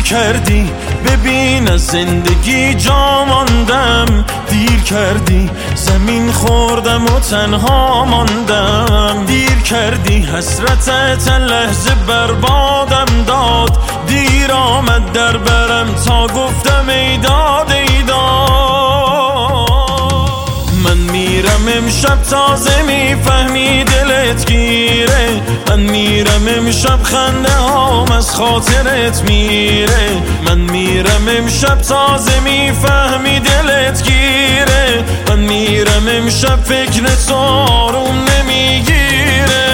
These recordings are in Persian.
کردی ببین از زندگی جا ماندم، دیر کردی زمین خوردم و تنها ماندم، دیر کردی حسرتت لحظه بربادم داد، دیر آمد در برم تا گفتم ای داد ای داد. من میرم امشب تازه میفهمی دلت گیره، من میرم امشب خنده هام از خاطرت میره، من میرم امشب تازه میفهمی دلت گیره، من میرم امشب فکر تو آروم نمیگیره.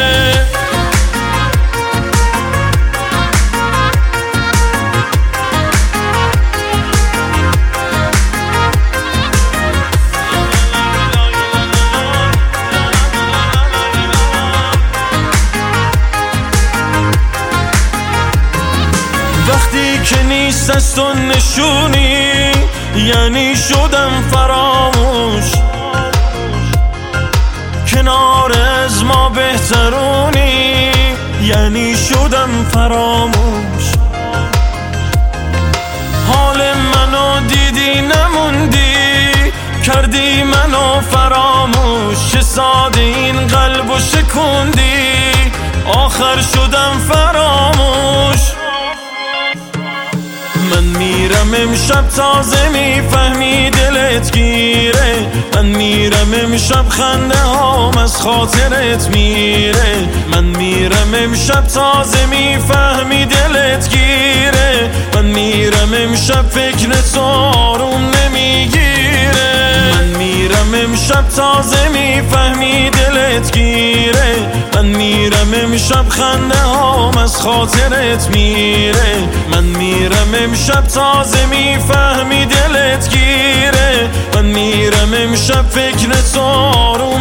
وقتی که نیست از تو نشونی یعنی شدم فراموش، کنار از ما بهترونی یعنی شدم فراموش، حال منو دیدی نموندی کردی منو فراموش، چه ساده این قلبو شکوندی آخر شدم فراموش. من میرم امشب تازه میفهمی دلت گیره، من میرم امشب خنده هام از خاطرت میره، من میرم امشب تازه میفهمی دلت گیره، من میرم امشب فکر تو آروم نمیگیره، من میرم امشب تازه میفهمی دلت گیره، من میرم امشب خنده هام از خاطرت میره، من میرم امشب تازه میفهمی دلت گیره، من میرم امشب فکر تو آروم